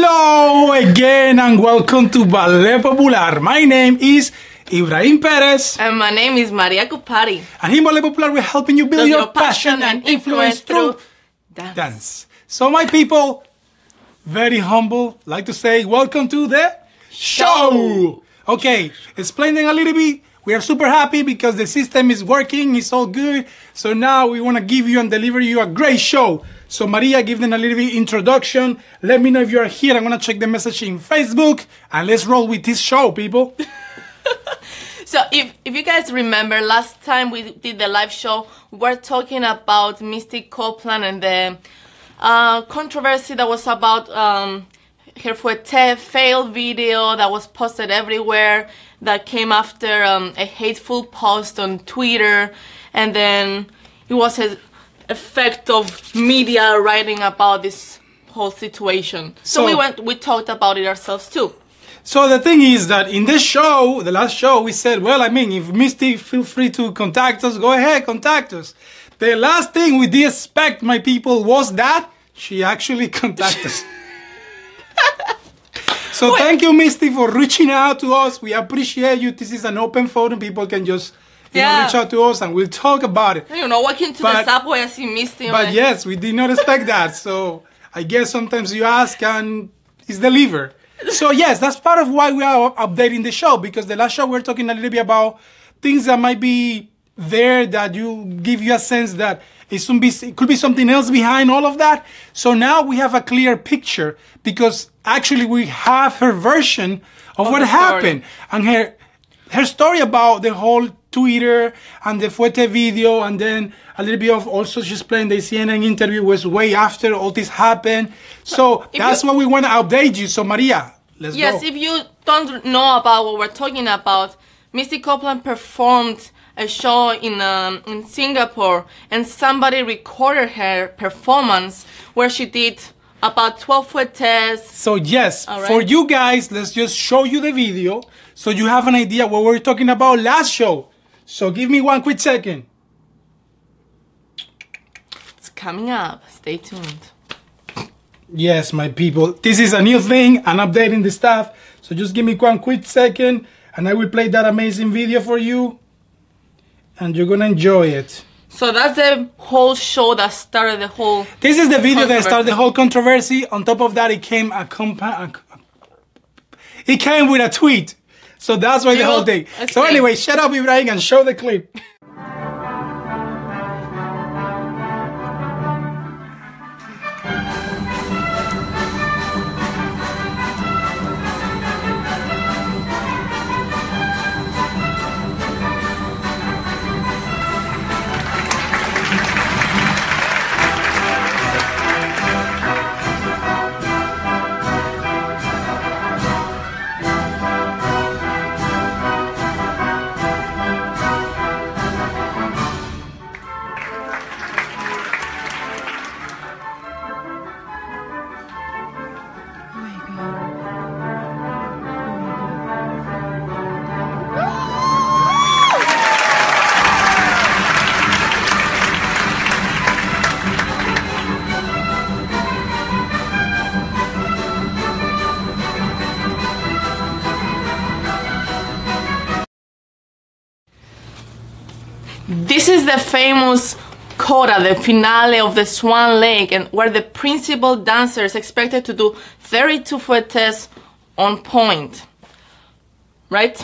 Hello again and welcome to Ballet Popular. My name is Ibrahim Perez. And my name is Maria Kupari. And here in Ballet Popular we're helping you build your passion and influence through dance. So my people, very humble, like to say welcome to the show. Okay, explaining a little bit. We are super happy because the system is working, it's all good. So now we want to give you and deliver you a great show. So Maria, give them a little bit introduction. Let me know if you are here. I'm going to check the message in Facebook. And let's roll with this show, people. So if you guys remember, last time we did the live show, we were talking about Misty Copeland and the controversy that was about her Fouetté fail video that was posted everywhere, that came after a hateful post on Twitter, and then it was an effect of media writing about this whole situation. So we talked about it ourselves too. So the thing is that in this show, the last show, we said, well, I mean, if Misty feel free to contact us, go ahead, contact us. The last thing we did expect, my people, was that she actually contacted us. So thank you, Misty, for reaching out to us. We appreciate you. This is an open forum. People can just reach out to us and we'll talk about it. You know, walking to the subway, I see Misty. But yes, we did not expect that. So I guess sometimes you ask and it's delivered. So yes, that's part of why we are updating the show, because the last show we were talking a little bit about things that might be there that give you a sense that it could be something else behind all of that. So now we have a clear picture because actually we have her version of what happened and her story about the whole Twitter and the Fouetté video, and then a little bit of also she's playing the CNN interview was way after all this happened. So that's what we want to update you. So Maria, let's go. Yes, if you don't know about what we're talking about, Misty Copeland performed a show in Singapore, and somebody recorded her performance where she did about 12 fouettes. So yes, for you guys, let's just show you the video so you have an idea what we were talking about last show. So give me one quick second. It's coming up. Stay tuned. Yes, my people. This is a new thing. I'm updating the stuff. So just give me one quick second and I will play that amazing video for you. And you're going to enjoy it. So that's the whole show that started the whole... This is the video that started the whole controversy. On top of that, it came with a tweet. So that's why the whole thing. So anyway, shut up, Ibrahim, and show the clip. This is the famous coda, the finale of the Swan Lake, and where the principal dancer is expected to do 32 fouettes on point, right?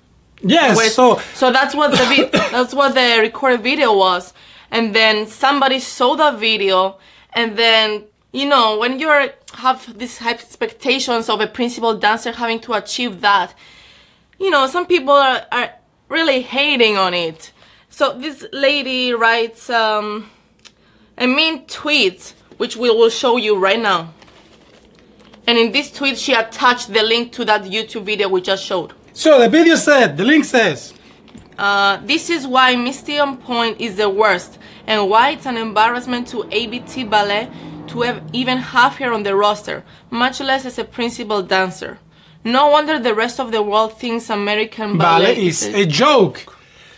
Yes. So that's what the recorded video was, and then somebody saw that video, and then you know when you have these high expectations of a principal dancer having to achieve that, you know some people are really hating on it. So this lady writes a mean tweet, which we will show you right now. And in this tweet, she attached the link to that YouTube video we just showed. So the video said, the link says, this is why Misty on Point is the worst, and why it's an embarrassment to ABT Ballet to even have her on the roster, much less as a principal dancer. No wonder the rest of the world thinks American ballet is a joke.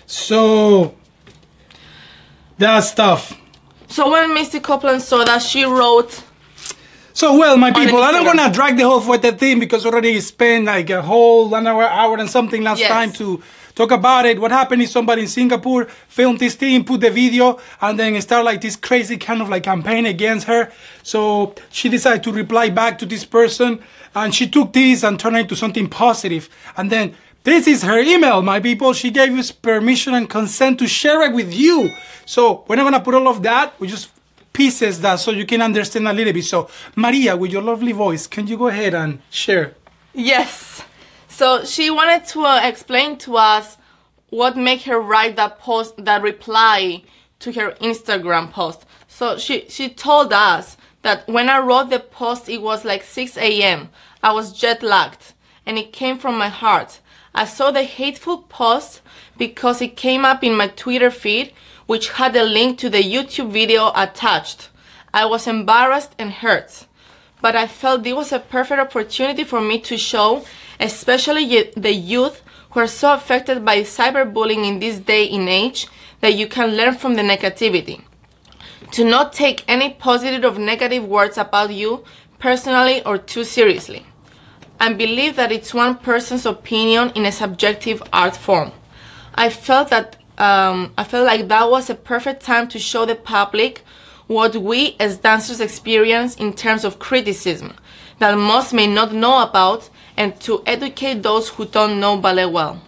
So that's tough. So when Misty Copeland saw that, she wrote, So, well, my On people, I don't Instagram. want to drag the whole Fuerte thing because already spent like a whole 1 hour and something last Yes. time to talk about it. What happened is somebody in Singapore filmed this thing, put the video, and then start like this crazy kind of like campaign against her. So she decided to reply back to this person, and she took this and turned it into something positive. And then this is her email, my people. She gave us permission and consent to share it with you. So we're not gonna put all of that. We just pieces that so you can understand a little bit. So Maria, with your lovely voice, can you go ahead and share? Yes. So she wanted to explain to us what made her write that post, that reply to her Instagram post. So she told us that when I wrote the post, it was like 6 a.m. I was jet lagged and it came from my heart. I saw the hateful post because it came up in my Twitter feed, which had a link to the YouTube video attached. I was embarrassed and hurt, but I felt this was a perfect opportunity for me to show, especially the youth who are so affected by cyberbullying in this day and age, that you can learn from the negativity. To not take any positive or negative words about you personally or too seriously, and believe that it's one person's opinion in a subjective art form. I felt like that was a perfect time to show the public what we as dancers experience in terms of criticism that most may not know about, and to educate those who don't know ballet well.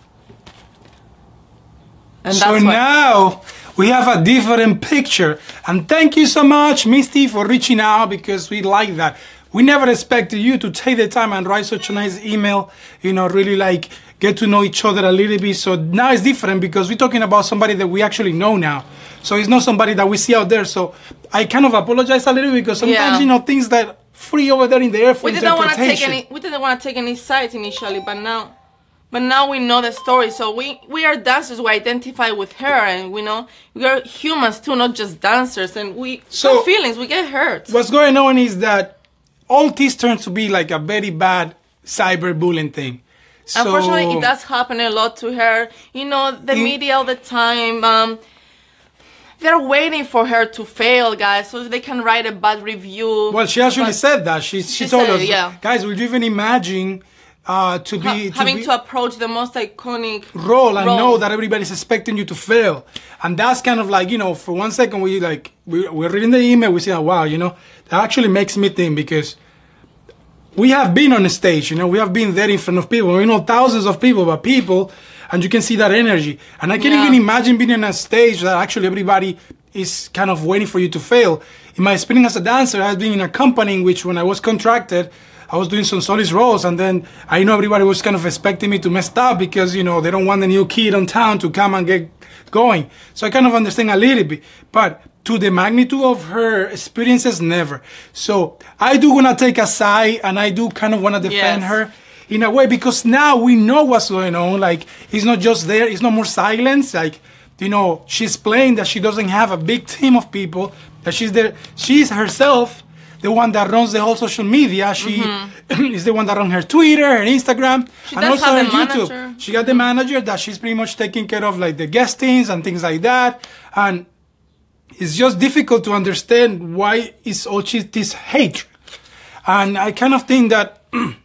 And So that's why. now we have a different picture. And thank you so much, Misty, for reaching out because we like that. We never expected you to take the time and write such a nice email, really like get to know each other a little bit. So now it's different because we're talking about somebody that we actually know now. So it's not somebody that we see out there. So I kind of apologize a little bit because sometimes, Yeah. things that free over there in the air for We didn't want to interpretation. take any sides initially, but now we know the story. So we are dancers. We identify with her, and we know we are humans too, not just dancers. And we have feelings. We get hurt. What's going on is that all this turns to be like a very bad cyberbullying thing. So, Unfortunately, it does happen a lot to her. The media all the time. They're waiting for her to fail, guys, so they can write a bad review. Well, she actually said that. She told said us, it, yeah. guys, would you even imagine having to approach the most iconic role and know that everybody's expecting you to fail? And that's kind of like, for 1 second we're reading the email, we say, oh, wow, that actually makes me think because we have been on a stage, we have been there in front of people. We know thousands of people, but people, and you can see that energy. And I can't even imagine being on a stage that actually everybody is kind of waiting for you to fail. In my experience as a dancer, I've been in a company in which when I was contracted, I was doing some solid roles, and then I know everybody was kind of expecting me to mess up because, they don't want the new kid on town to come and get going. So I kind of understand a little bit. But to the magnitude of her experiences, never. So I do want to take a side, and I do kind of want to defend her in a way because now we know what's going on. Like, it's not just there. It's not more silence. Like, she's playing that she doesn't have a big team of people, that she's there. She's herself the one that runs the whole social media. She is the one that runs her Twitter, her Instagram, and also her YouTube. Manager. She got the manager that she's pretty much taking care of like the guestings and things like that. And it's just difficult to understand why it's all this hatred. And I kind of think that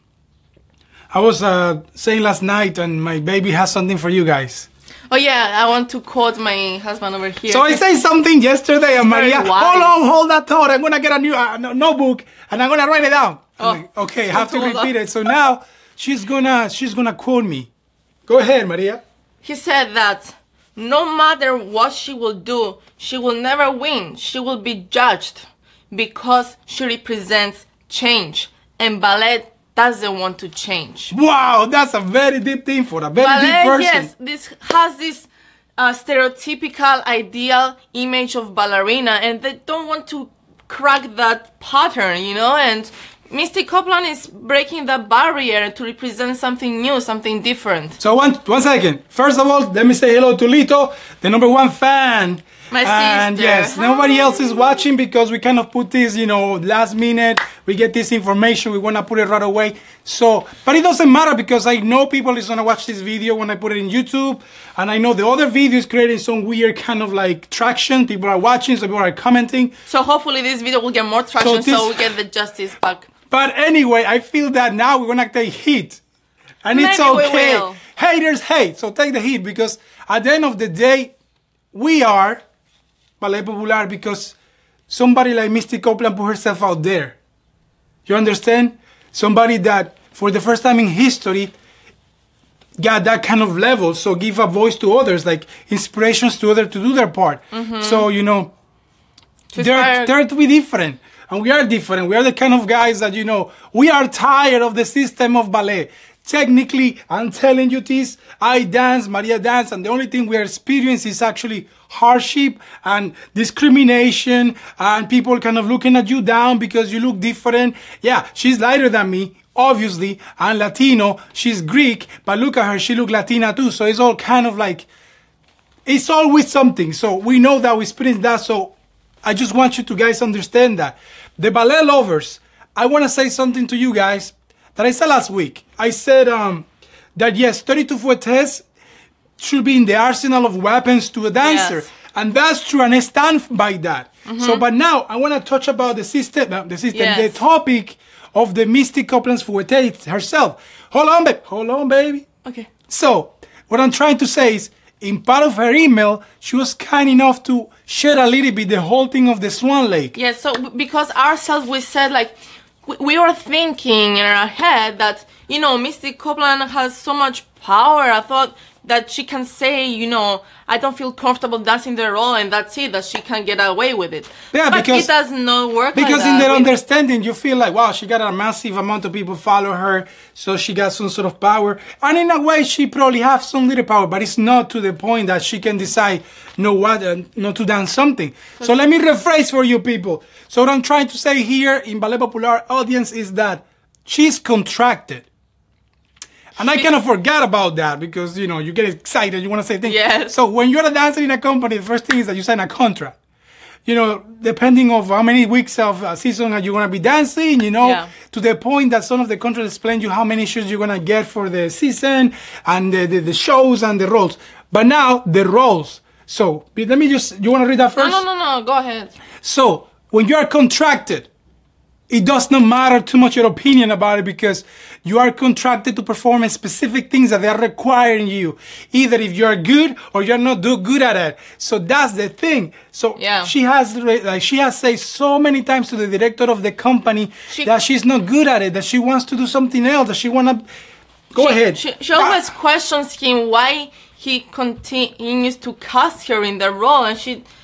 I was saying last night, and my baby has something for you guys. Oh yeah, I want to quote my husband over here. So I said something yesterday, and Maria, wise. hold that thought. I'm gonna get a new notebook, and I'm gonna write it down. Like, okay, I have to repeat it. So now she's gonna quote me. Go ahead, Maria. He said that no matter what she will do, she will never win. She will be judged because she represents change, and ballet doesn't want to change. Wow, that's a very deep thing for a very deep person. Yes, this has this stereotypical ideal image of ballerina, and they don't want to crack that pattern, and Misty Copeland is breaking that barrier to represent something new, something different. So one second. First of all, let me say hello to Lito, the #1 fan My And sister. yes, nobody else is watching because we kind of put this, last minute. We get this information, we want to put it right away. So, but it doesn't matter because I know people is going to watch this video when I put it in YouTube. And I know the other video is creating some weird kind of like traction. People are watching, so people are commenting. So hopefully this video will get more traction so we get the justice back. But anyway, I feel that now we're going to take heat. And it's Maybe we okay. will. Haters hate. So take the heat because at the end of the day, we are Ballet Popular because somebody like Misty Copeland put herself out there. You understand? Somebody that for the first time in history got that kind of level. So give a voice to others, like inspirations to others to do their part. So, they're to be different. And we are different. We are the kind of guys that, we are tired of the system of ballet. Technically, I'm telling you this, I dance, Maria dance, and the only thing we are experiencing is actually hardship and discrimination and people kind of looking at you down because you look different. Yeah, she's lighter than me, obviously. I'm Latino, she's Greek, but look at her, she look Latina too. So it's all kind of like, it's always something. So we know that we experience that. So I just want you to guys understand that. The ballet lovers, I want to say something to you guys that I said last week. I said that yes, 32 fouettes should be in the arsenal of weapons to a dancer. Yes. And that's true, and I stand by that. So, but now I want to touch about the system, the topic of the Misty Copeland's fouette herself. Hold on, baby. Okay. So, what I'm trying to say is, in part of her email, she was kind enough to share a little bit the whole thing of the Swan Lake. Yeah, so because ourselves, we said like, we were thinking in our head that, Misty Copeland has so much power. I thought that she can say, I don't feel comfortable dancing the role and that's it, that she can get away with it. Yeah, but because it does not work because like that. in their understanding, you feel like, wow, she got a massive amount of people follow her, so she got some sort of power. And in a way, she probably has some little power, but it's not to the point that she can decide, not to dance something. So let me rephrase for you people. So what I'm trying to say here in Ballet Popular audience is that she's contracted. And I kind of forgot about that because, you get excited, you want to say things. Yes. So when you're a dancer in a company, the first thing is that you sign a contract. Depending of how many weeks of season you're going to be dancing, to the point that some of the contracts explain you how many shows you're going to get for the season and the shows and the roles. But now, the roles. So, let me you want to read that first? No, go ahead. So, when you are contracted, it does not matter too much your opinion about it because you are contracted to perform a specific things that they are requiring you. Either if you are good or you're not good at it. So that's the thing. So she has said so many times to the director of the company that she's not good at it, that she wants to do something else, that she want to... Go ahead. She always questions him why he continues to cast her in the role, and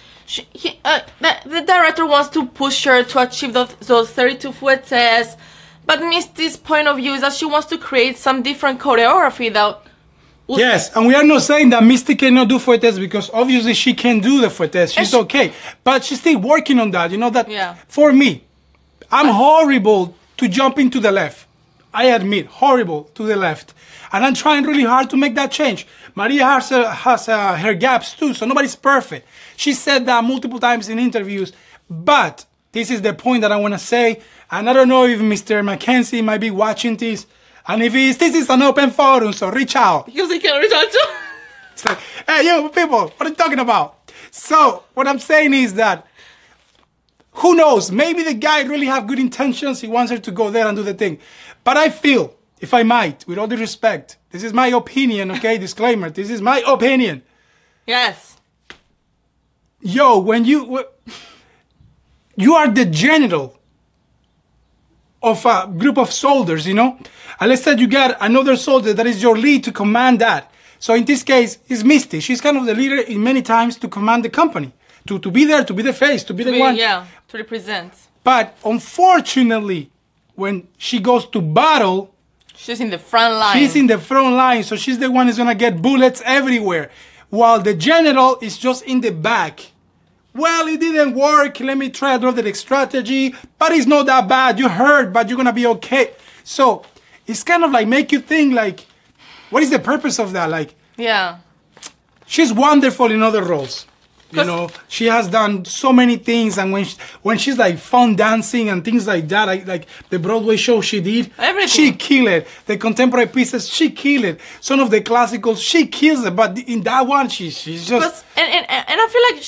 the director wants to push her to achieve those 32 fouettes, but Misty's point of view is that she wants to create some different choreography that... Yes, and we are not saying that Misty cannot do fouettes because obviously she can do the fouettes. She's okay, but she's still working on that. For me, I'm horrible to jump into the left. I admit, horrible to the left. And I'm trying really hard to make that change. Maria has her gaps too, so nobody's perfect. She said that multiple times in interviews, but this is the point that I want to say, and I don't know if Mr. Mackenzie might be watching this, and if he is, this is an open forum, so reach out. Because he can reach out too. It's like, hey, you people, what are you talking about? So, what I'm saying is that, who knows, maybe the guy really have good intentions, he wants her to go there and do the thing. But I feel, if I might, with all due respect, this is my opinion, okay? Disclaimer, this is my opinion. Yes. Yo, when you are the general of a group of soldiers, and let's say you got another soldier that is your lead to command that. So in this case, it's Misty. She's kind of the leader in many times to command the company, to be there, to be the face, to be the one. Yeah, to represent. But unfortunately, when she goes to battle, she's in the front line. She's in the front line, so she's the one who's gonna get bullets everywhere. While the general is just in the back. Well, it didn't work. Let me try another strategy. But it's not that bad. You hurt, but you're gonna be okay. So it's kind of like make you think like, what is the purpose of that? Like, yeah, she's wonderful in other roles. You know, she has done so many things, and when she's like fun dancing and things like that, like the Broadway show she did, everything. She killed it. The contemporary pieces, she killed it. Some of the classicals, she kills it. But in that one, she's just and I feel like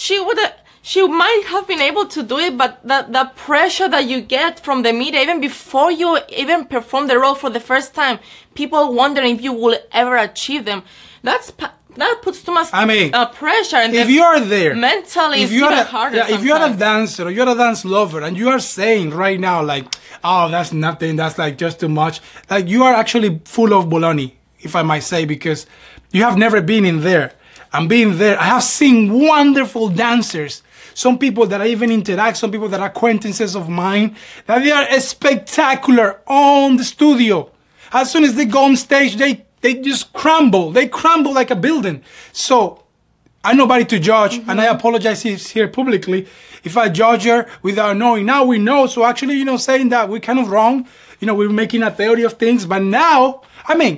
she might have been able to do it, but the pressure that you get from the media, even before you even perform the role for the first time, people wondering if you will ever achieve them. That puts too much pressure. And if you are there, mentally, it's even harder. Yeah, if you're a dancer or you're a dance lover, and you are saying right now, like, oh, that's nothing, that's like just too much, like you are actually full of baloney, if I might say, because you have never been in there. And being there, I have seen wonderful dancers. Some people that I even interact, some people that are acquaintances of mine, that they are spectacular on the studio. As soon as they go on stage, they just crumble. They crumble like a building. So I'm nobody to judge, and I apologize here publicly if I judge her without knowing. Now we know. So actually, you know, saying that we're kind of wrong. You know, we're making a theory of things. But now, I mean,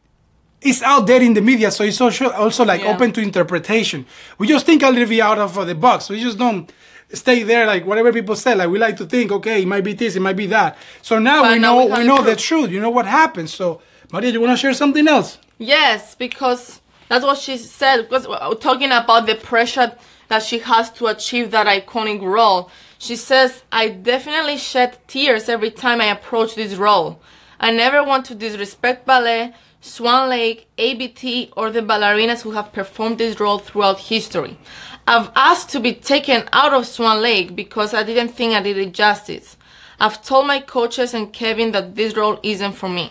it's out there in the media, so it's also like open to interpretation. We just think a little bit out of the box. We just don't stay there like whatever people say. Like we like to think, okay, it might be this, it might be that. So now we know the truth. You know what happens. So Maria, you want to share something else? Yes, because that's what she said. Because we're talking about the pressure that she has to achieve that iconic role. She says, I definitely shed tears every time I approach this role. I never want to disrespect ballet, Swan Lake, ABT, or the ballerinas who have performed this role throughout history. I've asked to be taken out of Swan Lake because I didn't think I did it justice. I've told my coaches and Kevin that this role isn't for me.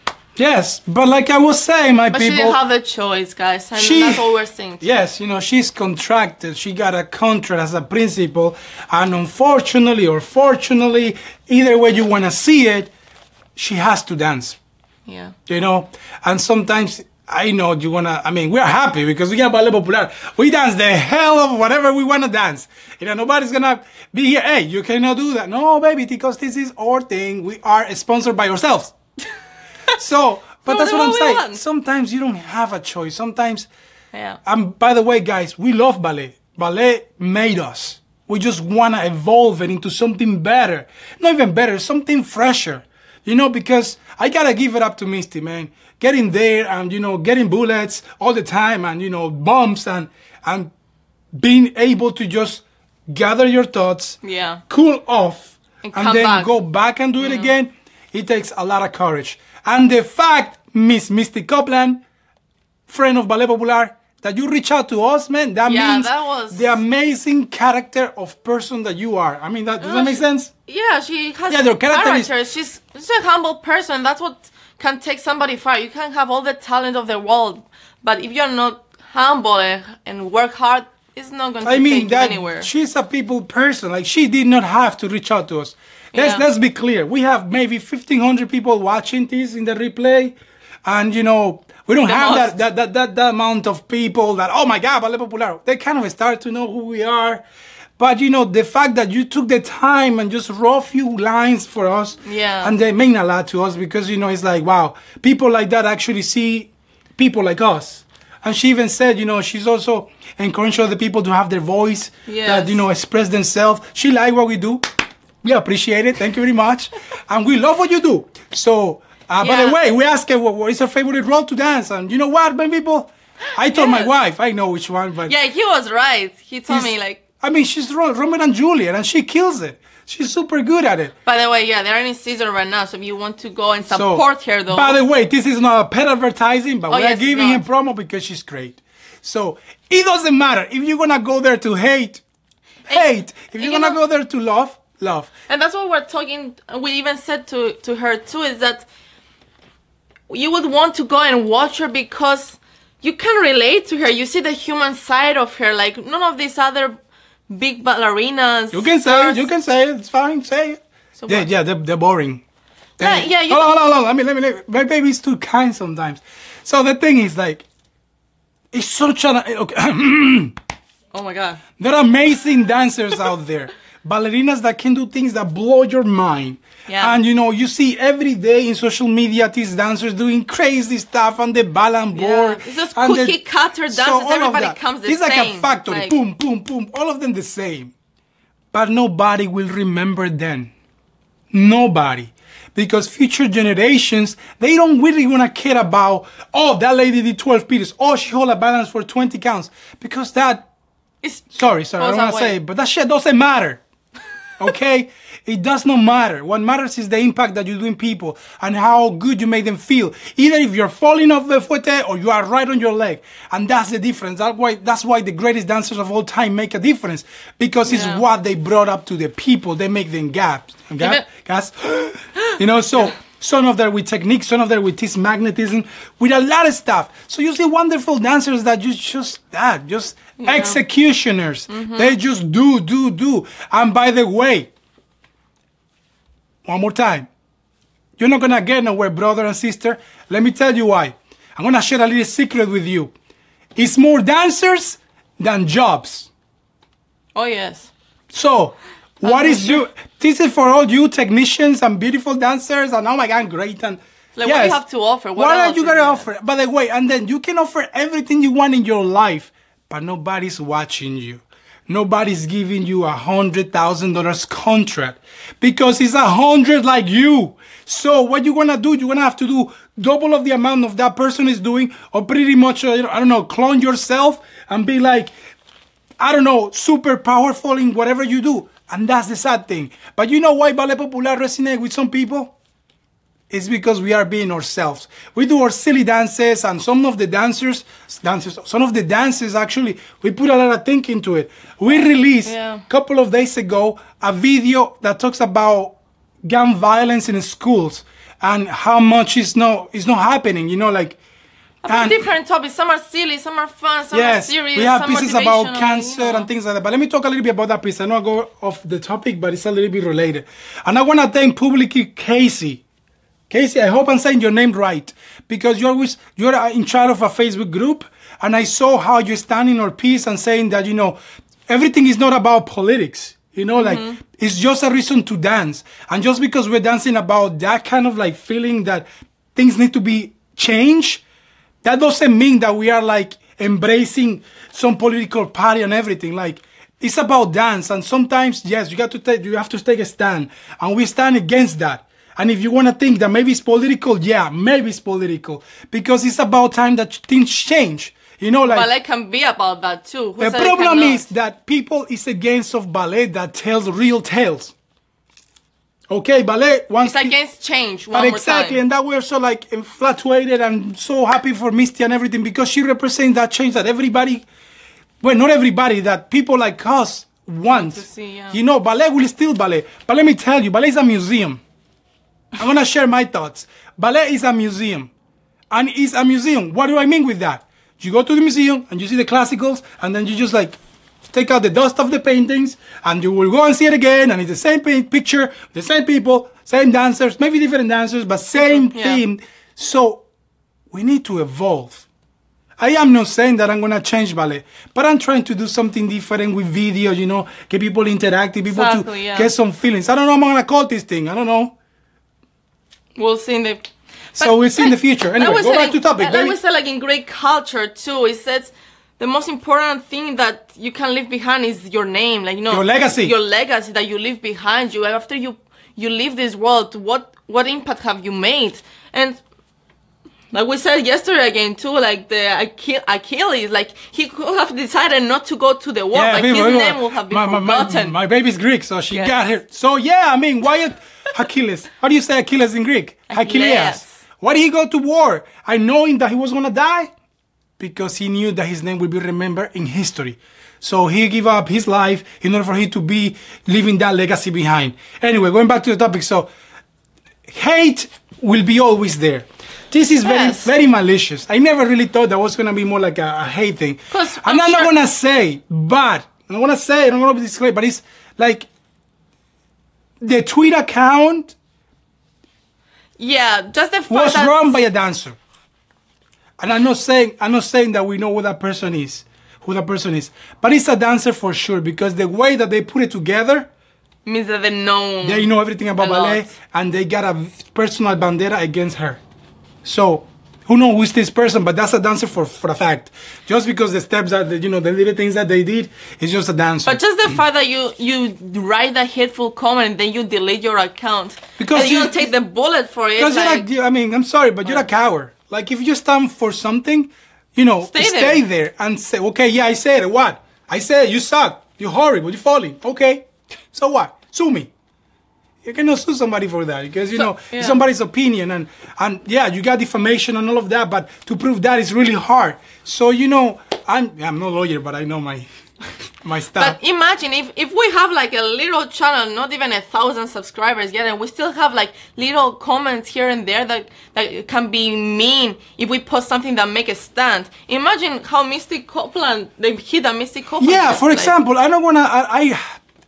Yes, but like I was saying, but she didn't have the choice, guys. I mean, that's all we're saying. Yes, you know, she's contracted. She got a contract as a principal. And unfortunately or fortunately, either way you want to see it, she has to dance. Yeah. You know, and sometimes I know you want to, I mean, we're happy because we got Ballet Popular. We dance the hell of whatever we want to dance. You know, nobody's going to be here, hey, you cannot do that. No, baby, because this is our thing. We are sponsored by ourselves. So, but that's what I'm saying. Sometimes you don't have a choice. Sometimes, and by the way, guys, we love ballet. Ballet made us. We just want to evolve it into something better. Not even better, something fresher. You know, because I got to give it up to Misty, man. Getting there and, you know, getting bullets all the time and, you know, bumps and being able to just gather your thoughts, cool off, and then go back and do it again. It takes a lot of courage. And the fact, Miss Misty Copeland, friend of Ballet Popular, that you reach out to us, man, that means that was the amazing character of person that you are. I mean, does that make sense? Yeah, she has character. She's a humble person. That's what can take somebody far. You can have all the talent of the world, but if you're not humble and work hard, it's not going to take you anywhere. She's a people person. Like, she did not have to reach out to us. Let's be clear. We have maybe 1,500 people watching this in the replay. And, you know, we don't have that amount of people that, oh my God, Ballet Popular. They kind of start to know who we are. But, you know, the fact that you took the time and just wrote a few lines for us. Yeah. And they mean a lot to us because, you know, it's like, wow, people like that actually see people like us. And she even said, you know, she's also encouraging other people to have their voice, that, you know, express themselves. She likes what we do. We appreciate it. Thank you very much. And we love what you do. So, by the way, we asked her what is her favorite role to dance. And you know what, man, people? I told my wife, I know which one. But yeah, he was right. He told me, like... I mean, she's Romeo and Juliet, and she kills it. She's super good at it. By the way, they're in season right now, so if you want to go and support her, though... By the way, this is not a pet advertising, but we are giving him promo because she's great. So, it doesn't matter. If you're going to go there to hate. If you're going to go there to love. And that's what we're talking, we even said to her too, is that you would want to go and watch her because you can relate to her. You see the human side of her, like none of these other big ballerinas. You can say it, it's fine, say it. So they're boring. Hold on, let me, my baby's too kind sometimes. So the thing is, like, it's such an, okay. Oh my God. There are amazing dancers out there. ballerinas that can do things that blow your mind. Yeah. And you see every day in social media these dancers doing crazy stuff on the balance board. It's just and cookie cutter dances. all of Everybody that. comes the It's same. like a factory. Boom, boom, boom. All of them the same. But nobody will remember then. Nobody. Because future generations, they don't really want to care about, oh, that lady did 12 pieces. Oh, she hold a balance for 20 counts. Because that, sorry, I don't want to say it, but that shit doesn't matter. Okay? It does not matter. What matters is the impact that you do in people and how good you make them feel. Either if you're falling off the fuete or you are right on your leg. And that's the difference. That's why the greatest dancers of all time make a difference. Because it's what they brought up to the people. They make them gas. So some of them with technique, some of them with this magnetism, with a lot of stuff. So you see wonderful dancers that just executioners. Mm-hmm. They just do. And by the way, one more time. You're not going to get nowhere, brother and sister. Let me tell you why. I'm going to share a little secret with you. It's more dancers than jobs. Oh, yes. So, this is for all you technicians and beautiful dancers and oh my God, great. And what do you have to offer? What are you going to offer? By the way, and then you can offer everything you want in your life, but nobody's watching you. Nobody's giving you $100,000 contract because it's 100 like you. So what you're going to do, you're going to have to do double of the amount of that person is doing or pretty much, clone yourself and be like, super powerful in whatever you do. And that's the sad thing. But you know why Ballet Popular resonates with some people? It's because we are being ourselves. We do our silly dances, and some of the dances actually, we put a lot of thinking into it. We released a couple of days ago a video that talks about gun violence in schools and how much is not happening. Different topics. Some are silly, some are fun, some are serious. We have pieces about cancer and things like that. But let me talk a little bit about that piece. I know I go off the topic, but it's a little bit related. And I want to thank publicly Casey. Casey, I hope I'm saying your name right, because you're in charge of a Facebook group, and I saw how you stand in our piece and saying that, everything is not about politics. It's just a reason to dance. And just because we're dancing about that kind of feeling that things need to be changed, that doesn't mean that we are embracing some political party and everything. It's about dance. And sometimes, yes, you have to take a stand, and we stand against that. And if you want to think that maybe it's political, maybe it's political. Because it's about time that things change. Ballet can be about that too. The problem is that people is against of ballet that tells real tales. Okay, ballet wants it's against change. But exactly, and that we're so infatuated and so happy for Misty and everything because she represents that change that everybody, not everybody, that people like us want. To see, ballet will still ballet. But let me tell you, ballet is a museum. I'm going to share my thoughts. Ballet is a museum. And it's a museum. What do I mean with that? You go to the museum and you see the classicals and then you just take out the dust of the paintings and you will go and see it again and it's the same picture, the same people, same dancers, maybe different dancers, but same theme. So we need to evolve. I am not saying that I'm going to change ballet, but I'm trying to do something different with videos, get people interactive, people to get some feelings. I don't know how I'm going to call this thing. I don't know. We'll see in the... So we'll see in the future. Anyway, go back to topic. Like we said, in Greek culture too, it says the most important thing that you can leave behind is your name. Your legacy. Your legacy that you leave behind you. After you leave this world, what impact have you made? And like we said yesterday again too, the Achilles, he could have decided not to go to the war, his name would have been forgotten. My baby's Greek, so she got here. So why Achilles? How do you say Achilles in Greek? Achilles. Why did he go to war? I knowing that he was going to die? Because he knew that his name will be remembered in history. So he gave up his life in order for him to be leaving that legacy behind. Anyway, going back to the topic. So hate will be always there. This is very, very malicious. I never really thought that was going to be more like a hate thing. I'm not going to say, but I'm going to say, I'm going to be discreet, but it's the tweet account just the fact was run by a dancer. And I'm not saying that we know who that person is. But it's a dancer for sure because the way that they put it together, means that they know everything about a ballet, lot. and they got a personal bandera against her. So who knows who's this person? But that's a dancer for a fact. Just because the steps that the little things that they did is just a dancer. But just the fact that you write a hateful comment and then you delete your account because and you don't take the bullet for it. Because I'm sorry, but you're a coward. Like if you stand for something, stay there and say, okay, yeah, I said it. What? I said you suck. You're horrible. You're falling. Okay. So what? Sue me. You cannot sue somebody for that because it's somebody's opinion and yeah, you got defamation and all of that, but to prove that is really hard. So I'm no lawyer, but I know my stuff. But imagine if we have like a little channel, not even 1,000 subscribers yet, and we still have like little comments here and there that can be mean if we post something that make a stand. Imagine how Misty Copeland, they hit a Misty Copeland. Yeah, for example, I don't wanna.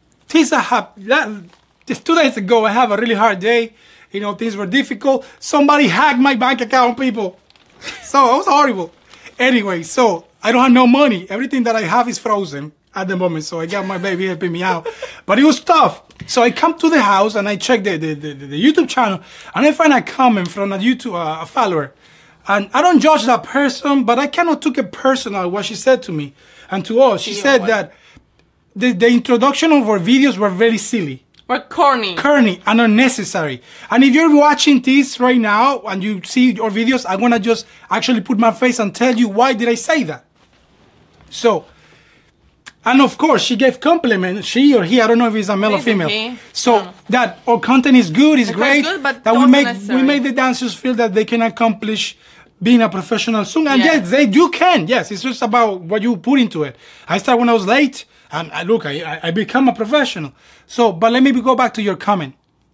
Just 2 days ago, I have a really hard day. Things were difficult. Somebody hacked my bank account, people. So it was horrible. Anyway, so I don't have no money. Everything that I have is frozen at the moment. So I got my baby helping me out. But it was tough. So I come to the house and I check the YouTube channel. And I find a comment from a follower. And I don't judge that person, but I cannot took it personal what she said to me. And to us, she said that the introduction of our videos were very silly. We're corny and unnecessary. And if you're watching this right now and you see our videos, I'm gonna just actually put my face and tell you why did I say that. So, and of course she gave compliment, she or he, I don't know if it's a male or female. So that our content is good, is great. Good, but that we make the dancers feel that they can accomplish being a professional soon. And yes, you can. Yes, it's just about what you put into it. I started when I was late. And I become a professional. So, but let me go back to your comment.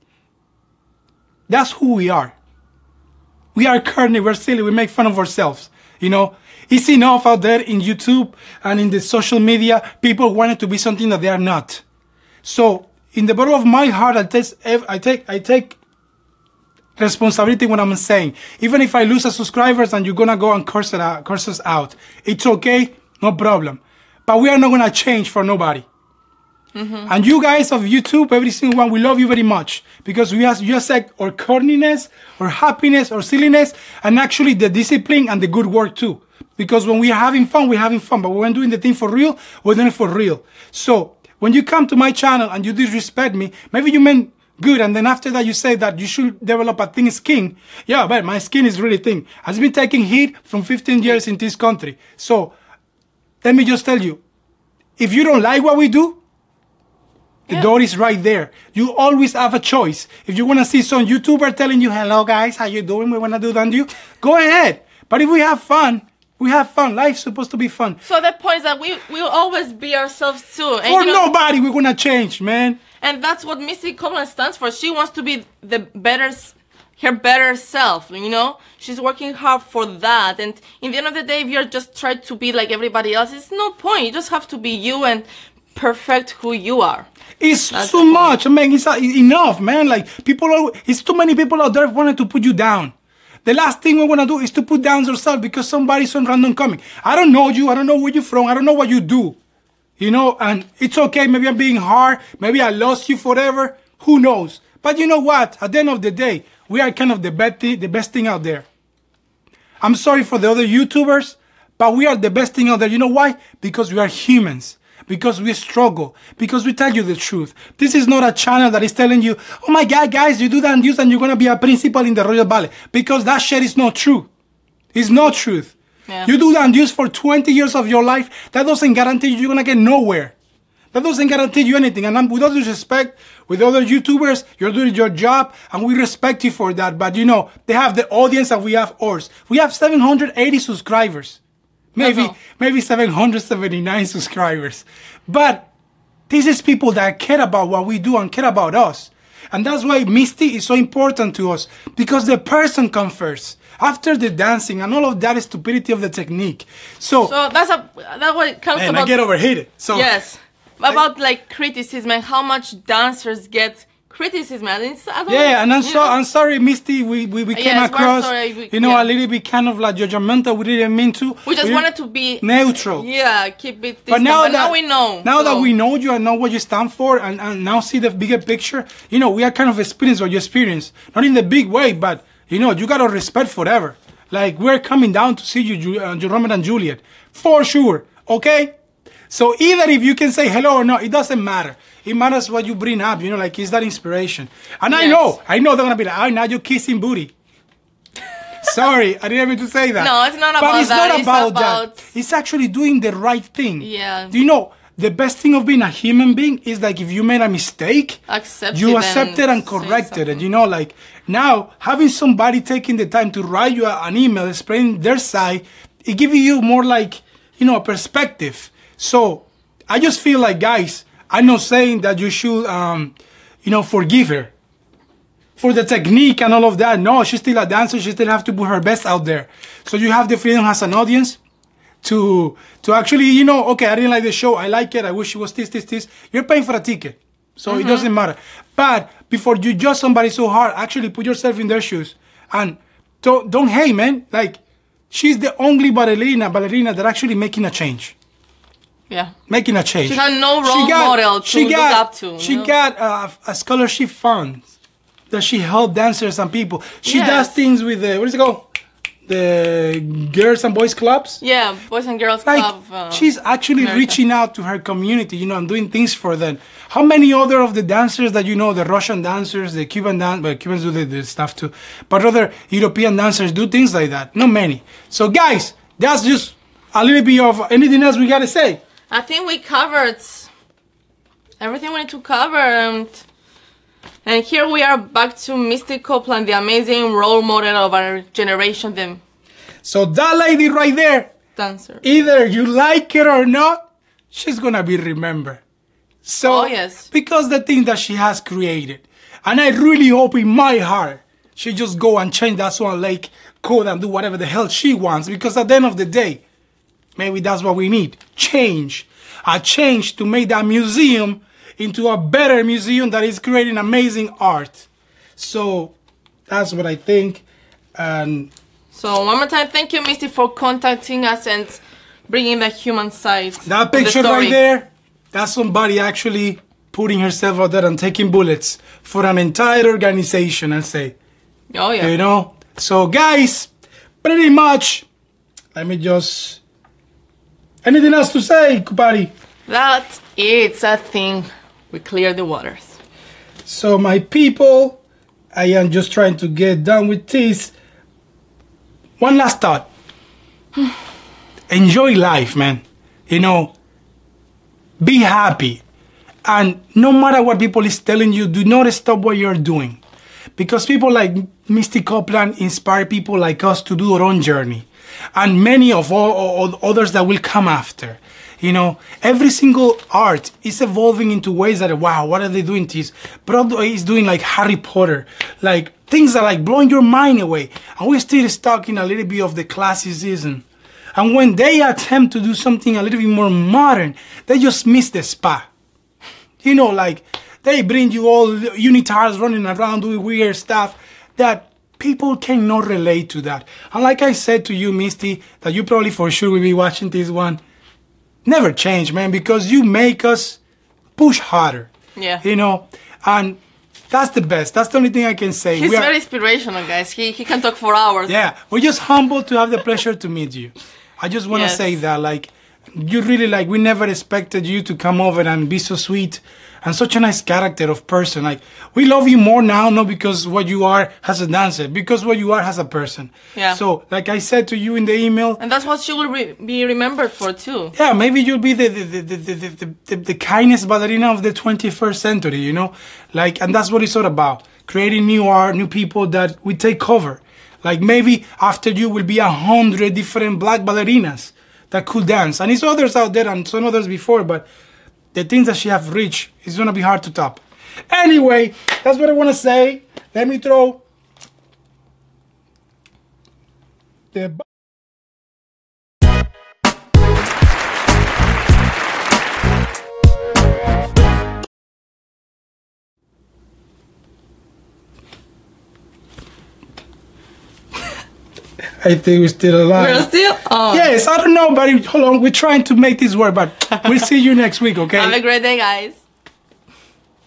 That's who we are. We are corny, we're silly, we make fun of ourselves. It's enough out there in YouTube and in the social media, people want it to be something that they are not. So, in the bottom of my heart, I take responsibility when I'm saying, even if I lose a subscribers and you're gonna go and curse us out, it's okay, no problem. But we are not going to change for nobody. Mm-hmm. And you guys of YouTube, every single one, we love you very much. Because you accept our corniness, our happiness, our silliness, and actually the discipline and the good work too. Because when we are having fun, we're having fun. But when we're doing the thing for real, we're doing it for real. So, when you come to my channel and you disrespect me, maybe you meant good. And then after that, you say that you should develop a thin skin. Yeah, but my skin is really thin. I've been taking heat from 15 years in this country. So, let me just tell you, if you don't like what we do, the door is right there. You always have a choice. If you want to see some YouTuber telling you, hello guys, how you doing? We want to do that to you. Go ahead. But if we have fun, we have fun. Life's supposed to be fun. So the point is that we will always be ourselves too. And for nobody, we're going to change, man. And that's what Misty Copeland stands for. She wants to be her better self, she's working hard for that. And in the end of the day, if you're just trying to be like everybody else, it's no point. You just have to be you and perfect who you are. It's too much. I mean, it's enough, man. Like it's too many people out there wanting to put you down. The last thing we want to do is to put down yourself because somebody's some random comment. I don't know you. I don't know where you're from. I don't know what you do. And it's okay. Maybe I'm being hard. Maybe I lost you forever. Who knows? But you know what? At the end of the day, we are kind of the best thing out there. I'm sorry for the other YouTubers, but we are the best thing out there. You know why? Because we are humans. Because we struggle. Because we tell you the truth. This is not a channel that is telling you, oh my God, guys, you do that and you're going to be a principal in the Royal Ballet. Because that shit is not true. It's not truth. Yeah. You do that and use for 20 years of your life. That doesn't guarantee you're going to get nowhere. That doesn't guarantee you anything. And with all due respect, with other YouTubers, you're doing your job, and we respect you for that. But they have the audience and we have ours. We have 780 subscribers. Maybe 779 subscribers. But this is people that care about what we do and care about us. And that's why Misty is so important to us. Because the person comes first. After the dancing and all of that stupidity of the technique. So that's what it comes about. I get overheated. So yes. About like criticism and how much dancers get criticism. And I don't, Yeah, and you know, I'm sorry, Misty. We came Yes, we're across, sorry, a little bit kind of like judgmental. We didn't mean to. we just wanted to be neutral. Yeah, keep it. But now we know. Now so. that we know you and know what you stand for, and now see the bigger picture, we are kind of experienced what you experience. Not in the big way, but you got our respect forever. Like, we're coming down to see you, Romeo and Juliet, for sure. Okay. So either if you can say hello or no, it doesn't matter. It matters what you bring up, like, it's that inspiration. And Yes. I know they're gonna be like, oh, now you're kissing booty. Sorry, I didn't mean to say that. No, it's not about but it's that. not It's about about- that. It's actually doing the right thing. Yeah. Do you know, the best thing of being a human being is like if you made a mistake, you accept it and correct it. And like now having somebody taking the time to write you an email explaining their side, it gives you more like, a perspective. So I just feel like, guys, I'm not saying that you should, forgive her for the technique and all of that. No, she's still a dancer. She still have to put her best out there. So you have the freedom as an audience to actually, okay, I didn't like the show. I like it. I wish it was this. You're paying for a ticket. So it doesn't matter. But before you judge somebody so hard, actually put yourself in their shoes. And don't hate, man. Like, she's the only ballerina that actually making a change. Yeah. Making a change. She had no role model to look up to. She got a scholarship fund that she helped dancers and people. She does things with the, what is it called? The girls and boys clubs. Yeah, Boys and Girls Club. She's actually America. reaching out to her community, and doing things for them. How many other of the dancers that the Russian dancers, the Cuban dancers, Cubans do the stuff too, but other European dancers do things like that? Not many. So guys, that's just a little bit of anything else we gotta say. I think we covered everything we need to cover, and here we are back to Misty Copeland, the amazing role model of our generation, So that lady right there, dancer. either you like it or not, she's gonna be remembered. So, Oh, yes. because the thing that she has created. And I really hope in my heart, she just go and change that Swan Lake code and do whatever the hell she wants. Because at the end of the day, maybe that's what we need. Change. A change to make that museum into a better museum that is creating amazing art. So, that's what I think. And So one more time, thank you, Misty, for contacting us and bringing the human side. that of the picture story. right there, that's somebody actually putting herself out there and taking bullets for an entire organization, I'll say. Oh yeah. So guys, pretty much, let me just, anything else to say, Kupari? That it's a thing. We clear the waters. So my people, I am just trying to get done with this. One last thought. Enjoy life, man. Be happy. And no matter what people is telling you, do not stop what you're doing. Because people like Misty Copeland inspire people like us to do our own journey. And many of all others that will come after. Every single art is evolving into ways that, wow, what are they doing this? Broadway is doing like Harry Potter. Like, things that like blowing your mind away. And we're still stuck in a little bit of the classicism. And when they attempt to do something a little bit more modern, they just miss the spot. Like, they bring you all unitards running around doing weird stuff that people cannot relate to that. And like I said to you, Misty, that you probably for sure will be watching this one, never change, man, because you make us push harder. Yeah. And that's the best. That's the only thing I can say. He's very inspirational, guys. He can talk for hours. Yeah, we're just humbled to have the pleasure to meet you. I just want to say that, like, you really, like, we never expected you to come over and be so sweet and such a nice character of person. Like, we love you more now, not because what you are as a dancer, because what you are as a person. Yeah. So, like I said to you in the email, And that's what she will be remembered for too. yeah, maybe you'll be the kindest ballerina of the 21st century, Like, and that's what it's all about. Creating new art, new people that we take cover. Like, maybe after you will be 100 different black ballerinas that could dance. And it's others out there and some others before, but the things that she have reached is going to be hard to top. Anyway, that's what I want to say. Let me throw the... I think we're still alive. We're still on. Yes, I don't know, but hold on. We're trying to make this work, but we'll see you next week, okay? Have a great day, guys.